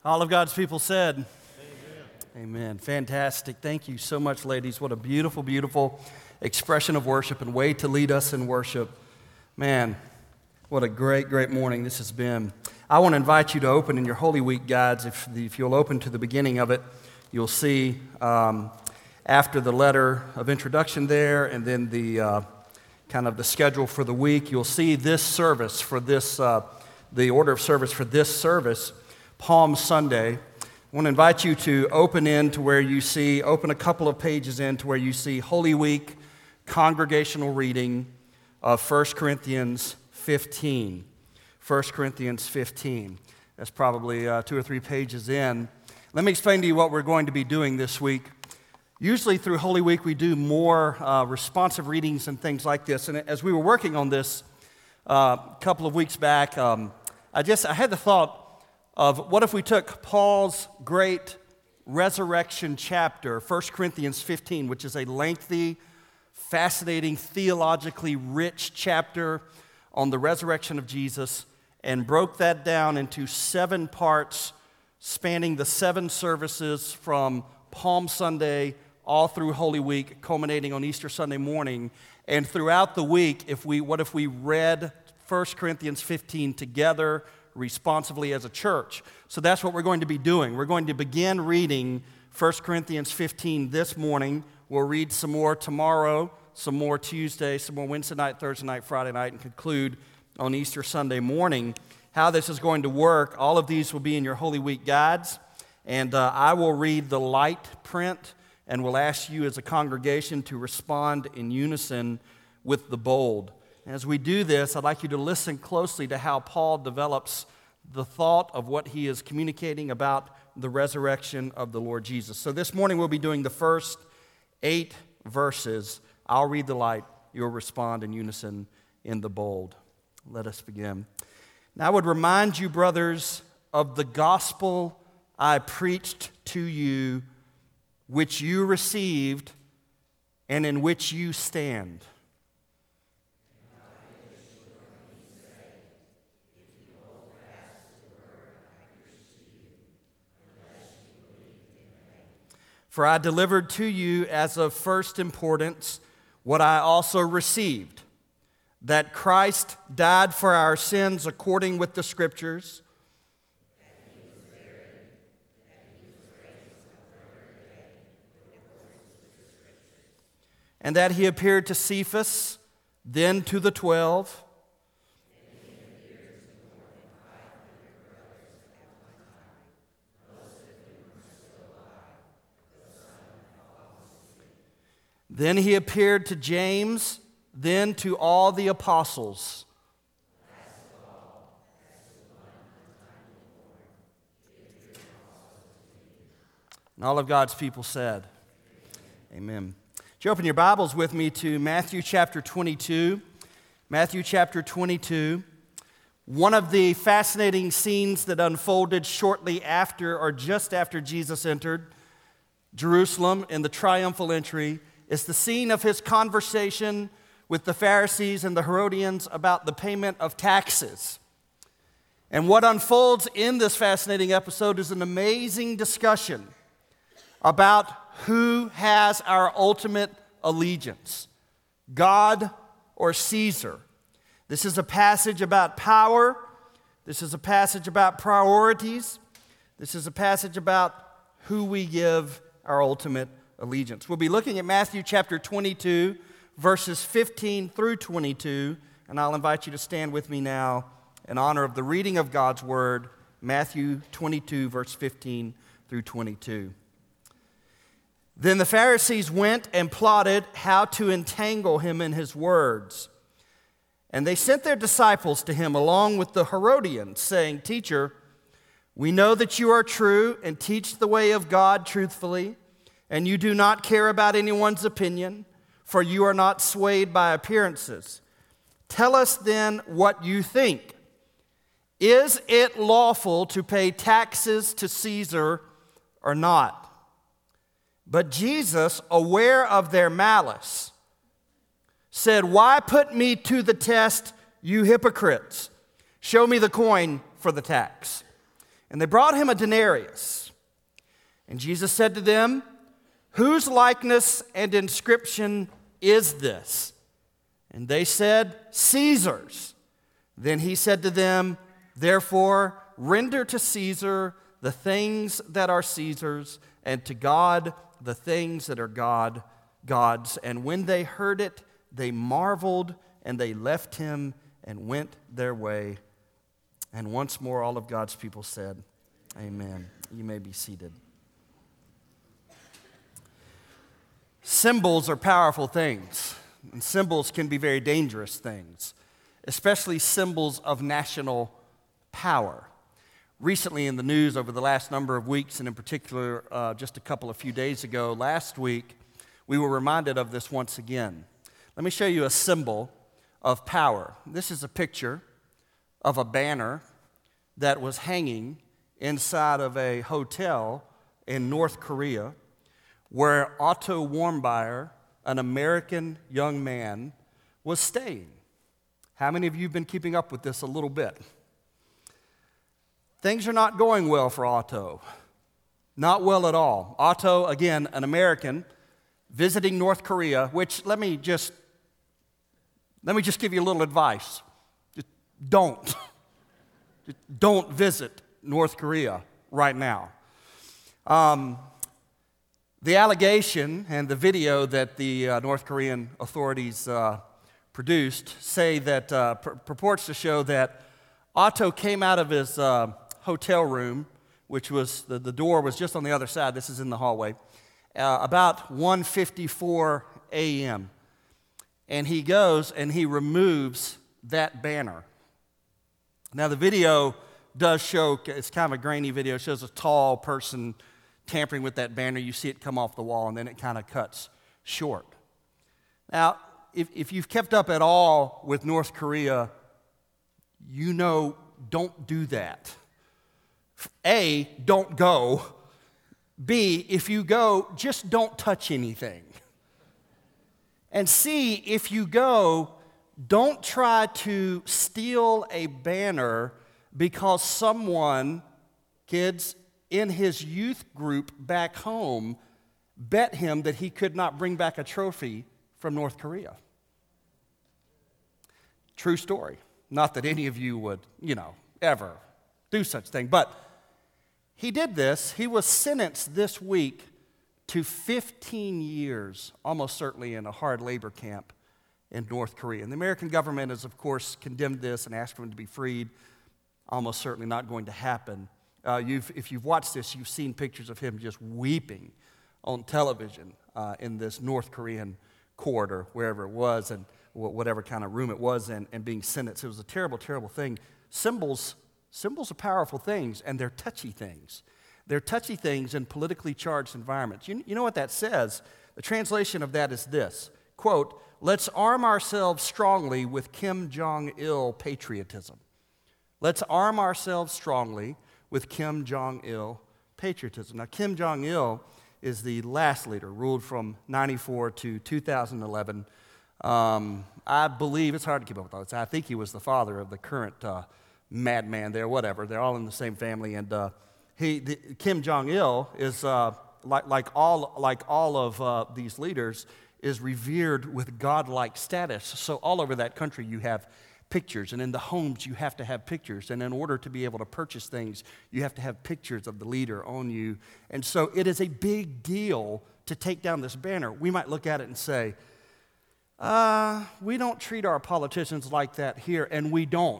All of God's people said, Amen. Fantastic. Thank you so much, ladies. What a beautiful, beautiful expression of worship and way to lead us in worship. Man, what a great, great morning this has been. I want to invite you to open in your Holy Week guides. If you'll open to the beginning of it, you'll see after the letter of introduction there and then the kind of the schedule for the week, you'll see this service for this, the order of service for this service, Palm Sunday. I want to invite you to open a couple of pages in to where you see Holy Week congregational reading of 1 Corinthians 15. 1 Corinthians 15. That's probably 2 or 3 pages in. Let me explain to you what we're going to be doing this week. Usually through Holy Week we do more responsive readings and things like this. And as we were working on this a couple of weeks back, I had the thought of what if we took Paul's great resurrection chapter, 1 Corinthians 15, which is a lengthy, fascinating, theologically rich chapter on the resurrection of Jesus, and broke that down into 7 parts spanning the 7 services from Palm Sunday all through Holy Week, culminating on Easter Sunday morning. And throughout the week, what if we read 1 Corinthians 15 together responsively as a church? So that's what we're going to be doing. We're going to begin reading 1 Corinthians 15 this morning. We'll read some more tomorrow, some more Tuesday, some more Wednesday night, Thursday night, Friday night, and conclude on Easter Sunday morning. How this is going to work, all of these will be in your Holy Week guides, and I will read the light print, and will ask you as a congregation to respond in unison with the bold. As we do this, I'd like you to listen closely to how Paul develops the thought of what he is communicating about the resurrection of the Lord Jesus. So this morning we'll be doing the first 8 verses. I'll read the light, you'll respond in unison in the bold. Let us begin. Now I would remind you, brothers, of the gospel I preached to you, which you received and in which you stand. For I delivered to you as of first importance what I also received, that Christ died for our sins according with the Scriptures, and that he appeared to Cephas, then to the 12, then he appeared to James, then to all the apostles. And all of God's people said, Amen. Would you open your Bibles with me to Matthew chapter 22? Matthew chapter 22. One of the fascinating scenes that unfolded shortly after or just after Jesus entered Jerusalem in the triumphal entry is the scene of his conversation with the Pharisees and the Herodians about the payment of taxes. And what unfolds in this fascinating episode is an amazing discussion about who has our ultimate allegiance, God or Caesar. This is a passage about power. This is a passage about priorities. This is a passage about who we give our ultimate allegiance. We'll be looking at Matthew chapter 22, verses 15 through 22, and I'll invite you to stand with me now in honor of the reading of God's Word, Matthew 22, verse 15 through 22. Then the Pharisees went and plotted how to entangle him in his words. And they sent their disciples to him along with the Herodians, saying, Teacher, we know that you are true and teach the way of God truthfully, and you do not care about anyone's opinion, for you are not swayed by appearances. Tell us then what you think. Is it lawful to pay taxes to Caesar or not? But Jesus, aware of their malice, said, Why put me to the test, you hypocrites? Show me the coin for the tax. And they brought him a denarius. And Jesus said to them, "Whose likeness and inscription is this?" And they said, "Caesar's." Then he said to them, "Therefore, render to Caesar the things that are Caesar's, and to God the things that are God's." And when they heard it, they marveled, and they left him and went their way. And once more, all of God's people said, Amen. You may be seated. Symbols are powerful things, and symbols can be very dangerous things, especially symbols of national power. Recently in the news over the last number of weeks, and in particular just a few days ago, last week, we were reminded of this once again. Let me show you a symbol of power. This is a picture of a banner that was hanging inside of a hotel in North Korea where Otto Warmbier, an American young man, was staying. How many of you have been keeping up with this a little bit? Things are not going well for Otto. Not well at all. Otto, again, an American, visiting North Korea, which let me just give you a little advice. Just don't visit North Korea right now. The allegation and the video that the North Korean authorities produced say that purports to show that Otto came out of his hotel room, which was the door was just on the other side. This is in the hallway. About 1:54 a.m. And he goes and he removes that banner. Now the video does show, it's kind of a grainy video, it shows a tall person tampering with that banner. You see it come off the wall and then it kind of cuts short. Now, if you've kept up at all with North Korea, you know don't do that. A, don't go. B, if you go, just don't touch anything. And C, if you go, don't try to steal a banner because someone, kids, in his youth group back home bet him that he could not bring back a trophy from North Korea. True story. Not that any of you would, ever do such thing. But he did this. He was sentenced this week to 15 years, almost certainly in a hard labor camp in North Korea. And the American government has, of course, condemned this and asked for him to be freed. Almost certainly not going to happen. If you've watched this, you've seen pictures of him just weeping on television in this North Korean court or wherever it was and whatever kind of room it was in, and being sentenced. It was a terrible, terrible thing. Symbols are powerful things, and they're touchy things. They're touchy things in politically charged environments. You know what that says? The translation of that is this, quote, "Let's arm ourselves strongly with Kim Jong-il patriotism." Let's arm ourselves strongly with Kim Jong-il patriotism. Now, Kim Jong-il is the last leader, ruled from 94 to 2011. I believe, it's hard to keep up with all this, I think he was the father of the current madman there, whatever. They're all in the same family, and Kim Jong-il is, like all of these leaders, is revered with godlike status. So all over that country you have pictures, and in the homes you have to have pictures, and in order to be able to purchase things, you have to have pictures of the leader on you. And so it is a big deal to take down this banner. We might look at it and say, we don't treat our politicians like that here, and we don't.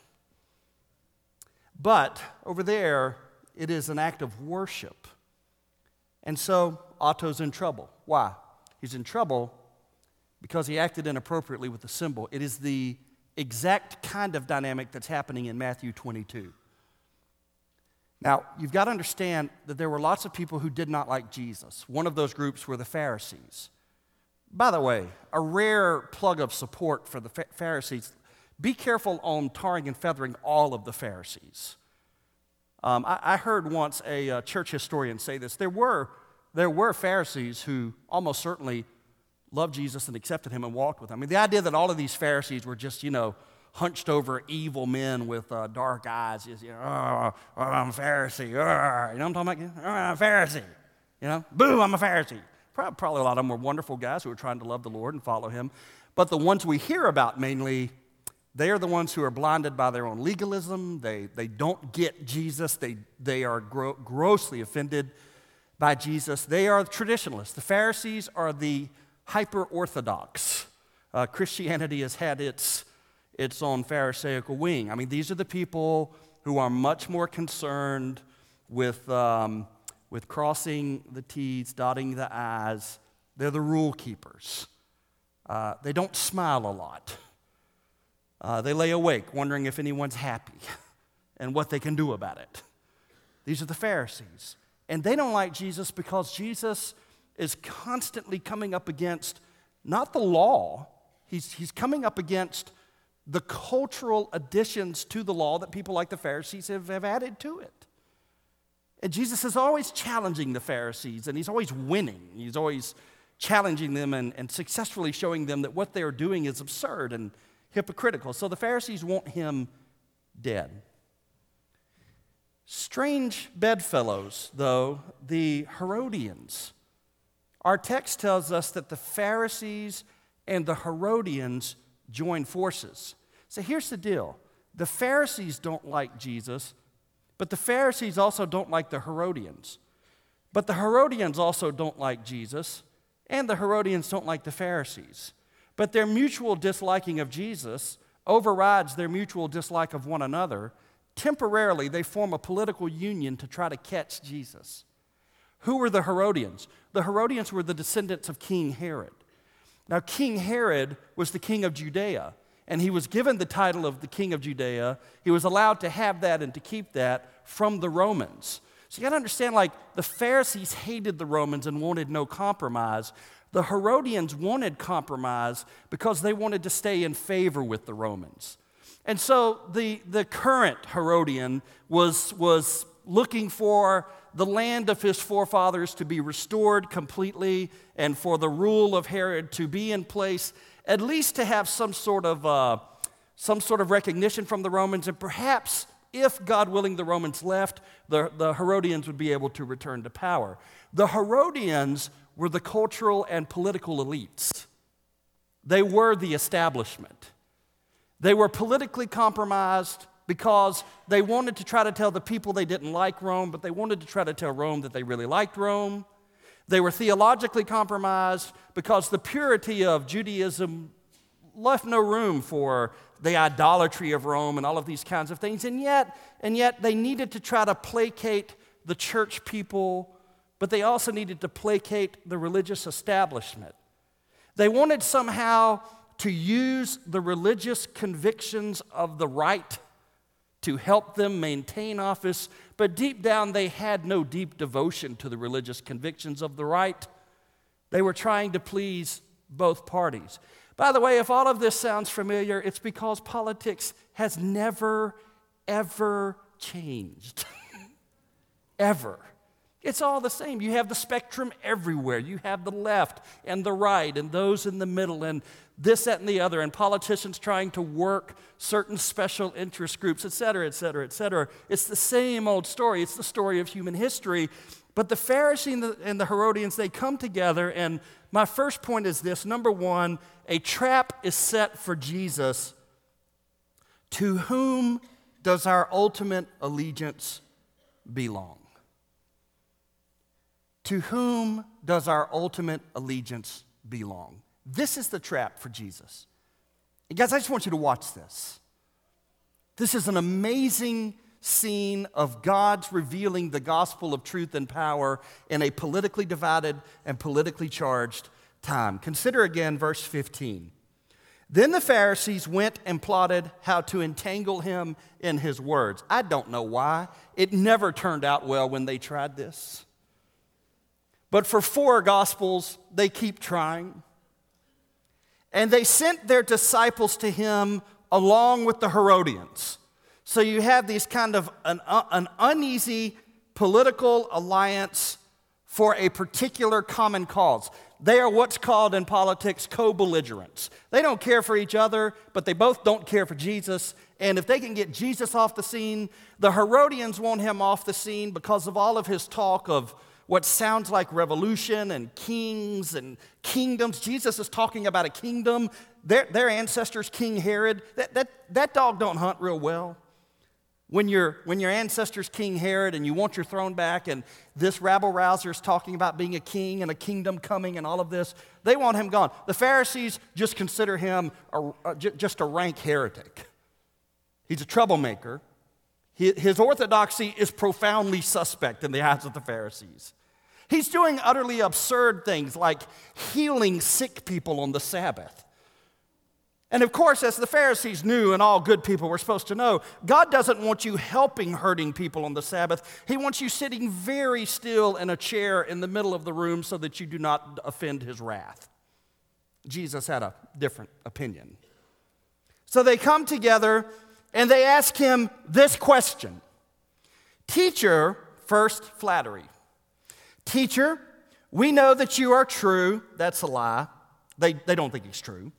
But over there, it is an act of worship. And so Otto's in trouble. Why? He's in trouble because he acted inappropriately with the symbol. It is the exact kind of dynamic that's happening in Matthew 22. Now, you've got to understand that there were lots of people who did not like Jesus. One of those groups were the Pharisees. By the way, a rare plug of support for the Pharisees. Be careful on tarring and feathering all of the Pharisees. I heard once a church historian say this. There were Pharisees who almost certainly loved Jesus and accepted him and walked with him. I mean, the idea that all of these Pharisees were just, hunched over evil men with dark eyes. I'm a Pharisee. You know what I'm talking about? I'm a Pharisee. Boo, I'm a Pharisee. Probably a lot of them were wonderful guys who were trying to love the Lord and follow him. But the ones we hear about mainly, they are the ones who are blinded by their own legalism. They don't get Jesus. They are grossly offended by Jesus. They are traditionalists. The Pharisees are the hyper-Orthodox. Christianity has had its own Pharisaical wing. I mean, these are the people who are much more concerned with crossing the T's, dotting the I's. They're the rule keepers. They don't smile a lot. They lay awake wondering if anyone's happy and what they can do about it. These are the Pharisees. And they don't like Jesus because Jesus is constantly coming up against not the law, he's coming up against the cultural additions to the law that people like the Pharisees have added to it. And Jesus is always challenging the Pharisees, and he's always winning. He's always challenging them and successfully showing them that what they're doing is absurd and hypocritical. So the Pharisees want him dead. Strange bedfellows, though, the Herodians. Our text tells us that the Pharisees and the Herodians join forces. So here's the deal. The Pharisees don't like Jesus, but the Pharisees also don't like the Herodians. But the Herodians also don't like Jesus, and the Herodians don't like the Pharisees. But their mutual disliking of Jesus overrides their mutual dislike of one another. Temporarily, they form a political union to try to catch Jesus. Who were the Herodians? The Herodians were the descendants of King Herod. Now, King Herod was the king of Judea, and he was given the title of the king of Judea. He was allowed to have that and to keep that from the Romans. So you got to understand, the Pharisees hated the Romans and wanted no compromise. The Herodians wanted compromise because they wanted to stay in favor with the Romans. And so the current Herodian was looking for the land of his forefathers to be restored completely and for the rule of Herod to be in place, at least to have some sort of recognition from the Romans, and perhaps, if God willing the Romans left, the Herodians would be able to return to power. The Herodians were the cultural and political elites. They were the establishment. They were politically compromised because they wanted to try to tell the people they didn't like Rome, but they wanted to try to tell Rome that they really liked Rome. They were theologically compromised because the purity of Judaism left no room for the idolatry of Rome and all of these kinds of things. And yet they needed to try to placate the church people, but they also needed to placate the religious establishment. They wanted somehow to use the religious convictions of the right to help them maintain office, but deep down they had no deep devotion to the religious convictions of the right. They were trying to please both parties. By the way, if all of this sounds familiar, it's because politics has never, ever changed. Ever. It's all the same. You have the spectrum everywhere. You have the left and the right and those in the middle and this, that, and the other, and politicians trying to work certain special interest groups, et cetera, et cetera, et cetera. It's the same old story. It's the story of human history. But the Pharisees and the Herodians, they come together, and my first point is this. Number one, a trap is set for Jesus. To whom does our ultimate allegiance belong? To whom does our ultimate allegiance belong? This is the trap for Jesus. And guys, I just want you to watch this. This is an amazing scene of God's revealing the gospel of truth and power in a politically divided and politically charged time. Consider again verse 15. Then the Pharisees went and plotted how to entangle him in his words. I don't know why. It never turned out well when they tried this. But for 4 Gospels, they keep trying. And they sent their disciples to him along with the Herodians. So you have these kind of an uneasy political alliance for a particular common cause. They are what's called in politics co-belligerents. They don't care for each other, but they both don't care for Jesus. And if they can get Jesus off the scene, the Herodians want him off the scene because of all of his talk of what sounds like revolution and kings and kingdoms. Jesus is talking about a kingdom. Their ancestors, King Herod, that dog don't hunt real well. When your ancestors, King Herod, and you want your throne back, and this rabble-rouser is talking about being a king and a kingdom coming and all of this, they want him gone. The Pharisees just consider him just a rank heretic. He's a troublemaker. His orthodoxy is profoundly suspect in the eyes of the Pharisees. He's doing utterly absurd things like healing sick people on the Sabbath. And of course, as the Pharisees knew, and all good people were supposed to know, God doesn't want you helping hurting people on the Sabbath. He wants you sitting very still in a chair in the middle of the room so that you do not offend his wrath. Jesus had a different opinion. So they come together and they ask him this question. Teacher, first flattery. Teacher, we know that you are true. That's a lie. They don't think he's true.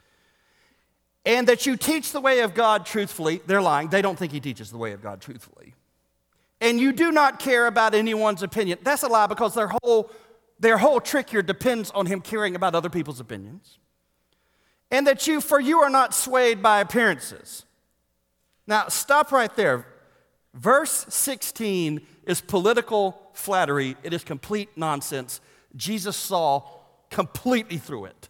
And that you teach the way of God truthfully. They're lying. They don't think he teaches the way of God truthfully. And you do not care about anyone's opinion. That's a lie because their whole trick here depends on him caring about other people's opinions. And that you are not swayed by appearances. Now, stop right there. Verse 16 is political flattery. It is complete nonsense. Jesus saw completely through it.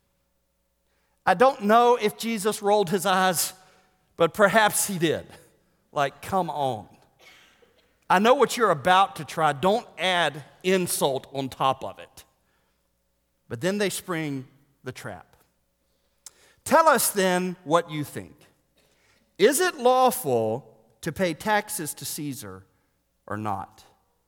I don't know if Jesus rolled his eyes, but perhaps he did. Like, come on. I know what you're about to try. Don't add insult on top of it. But then they spring the trap. Tell us then what you think. Is it lawful to pay taxes to Caesar or not?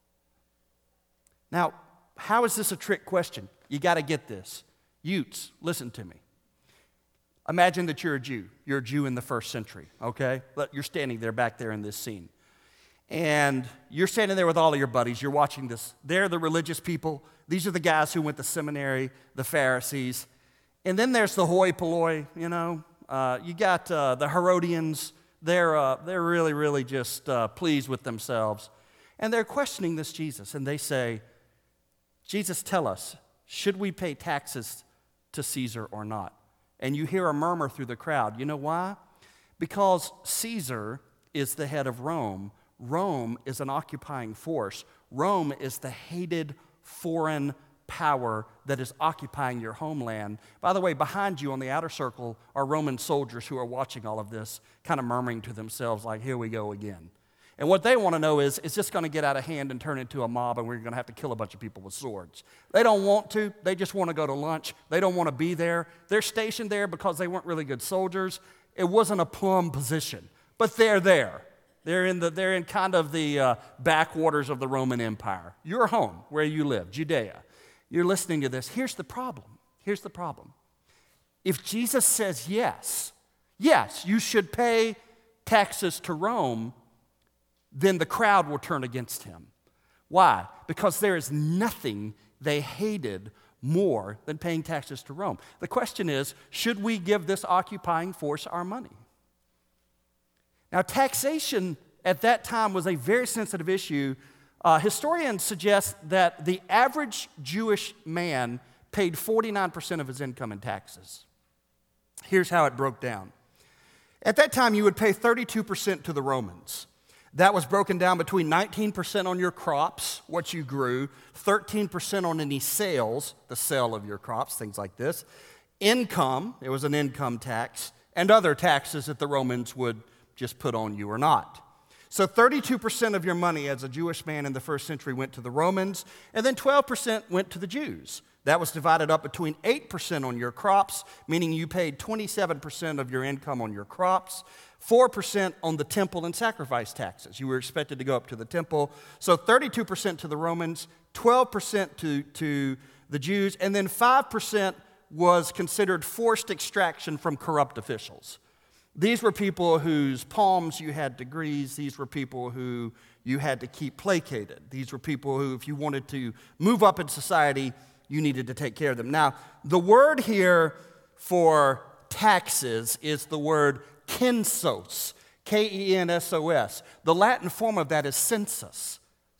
Now, how is this a trick question? You got to get this. Utes, listen to me. Imagine that you're a Jew. You're a Jew in the first century, okay? You're standing there back there in this scene. And you're standing there with all of your buddies. You're watching this. They're the religious people. These are the guys who went to seminary, the Pharisees. And then there's the hoi polloi, you know. You got the Herodians. They're really, really just pleased with themselves. And they're questioning this Jesus. And they say, Jesus, tell us, should we pay taxes to Caesar or not? And you hear a murmur through the crowd. You know why? Because Caesar is the head of Rome. Rome is an occupying force. Rome is the hated foreign power that is occupying your homeland. By the way, behind you on the outer circle are Roman soldiers who are watching all of this, kind of murmuring to themselves like, here we go again. And what they want to know is this going to get out of hand and turn into a mob and we're going to have to kill a bunch of people with swords? They don't want to. They just want to go to lunch. They don't want to be there. They're stationed there because they weren't really good soldiers. It wasn't a plum position, but they're there. They're in kind of the backwaters of the Roman Empire. Your home, where you live, Judea. You're listening to this. Here's the problem. Here's the problem. If Jesus says yes, you should pay taxes to Rome, then the crowd will turn against him. Why? Because there is nothing they hated more than paying taxes to Rome. The question is, should we give this occupying force our money? Now, taxation at that time was a very sensitive issue. Historians suggest that the average Jewish man paid 49% of his income in taxes. Here's how it broke down. At that time, you would pay 32% to the Romans. That was broken down between 19% on your crops, what you grew, 13% on any sales, the sale of your crops, things like this. Income, it was an income tax, and other taxes that the Romans would just put on you or not. So 32% of your money as a Jewish man in the first century went to the Romans, and then 12% went to the Jews. That was divided up between 8% on your crops, meaning you paid 27% of your income on your crops, 4% on the temple and sacrifice taxes. You were expected to go up to the temple. So 32% to the Romans, 12% to the Jews, and then 5% was considered forced extraction from corrupt officials. These were people whose palms you had to grease. These were people who you had to keep placated. These were people who, if you wanted to move up in society, you needed to take care of them. Now, the word here for taxes is the word censos, Kensos. The Latin form of that is census,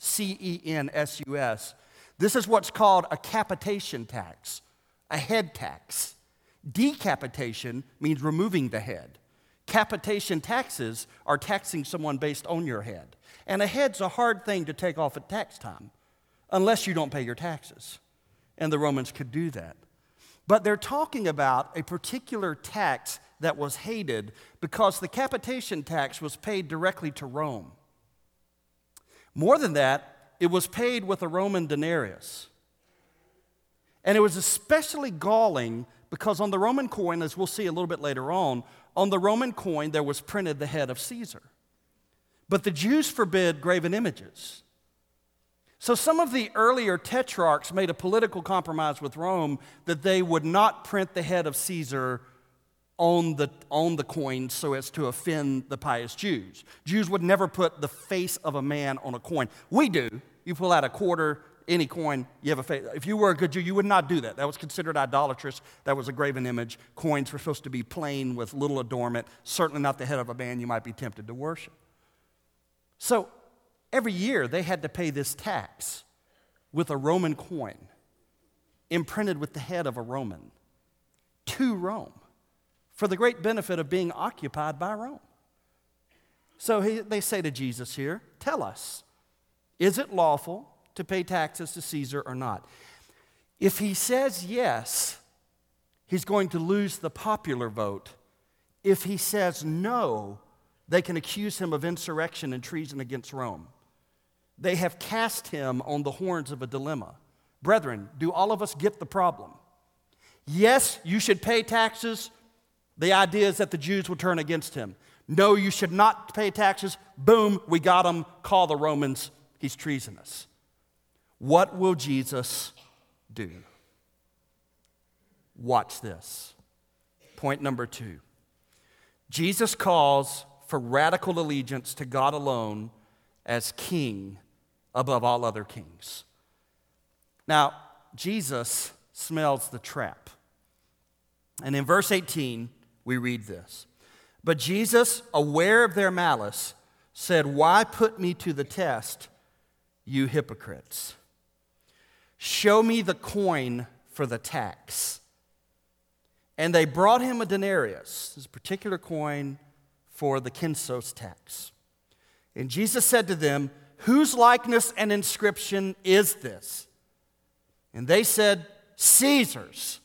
Census. This is what's called a capitation tax, a head tax. Decapitation means removing the head. Capitation taxes are taxing someone based on your head. And a head's a hard thing to take off at tax time, unless you don't pay your taxes. And the Romans could do that. But they're talking about a particular tax that was hated because the capitation tax was paid directly to Rome. More than that, it was paid with a Roman denarius. And it was especially galling because on the Roman coin, as we'll see a little bit later on the Roman coin there was printed the head of Caesar. But the Jews forbid graven images. So some of the earlier tetrarchs made a political compromise with Rome that they would not print the head of Caesar on the coin so as to offend the pious Jews. Jews would never put the face of a man on a coin. We do. You pull out a quarter, any coin, you have a face. If you were a good Jew, you would not do that. That was considered idolatrous. That was a graven image. Coins were supposed to be plain with little adornment, certainly not the head of a man you might be tempted to worship. So every year they had to pay this tax with a Roman coin imprinted with the head of a Roman to Rome for the great benefit of being occupied by Rome. So they say to Jesus here, tell us, is it lawful to pay taxes to Caesar or not? If he says yes, he's going to lose the popular vote. If he says no, they can accuse him of insurrection and treason against Rome. They have cast him on the horns of a dilemma. Brethren, do all of us get the problem? Yes, you should pay taxes. The idea is that the Jews will turn against him. No, you should not pay taxes. Boom, we got him. Call the Romans. He's treasonous. What will Jesus do? Watch this. Point number 2. Jesus calls for radical allegiance to God alone as king above all other kings. Now, Jesus smells the trap. And in verse 18, we read this. But Jesus, aware of their malice, said, why put me to the test, you hypocrites? Show me the coin for the tax. And they brought him a denarius, this particular coin for the censos tax. And Jesus said to them, whose likeness and inscription is this? And they said, Caesar's.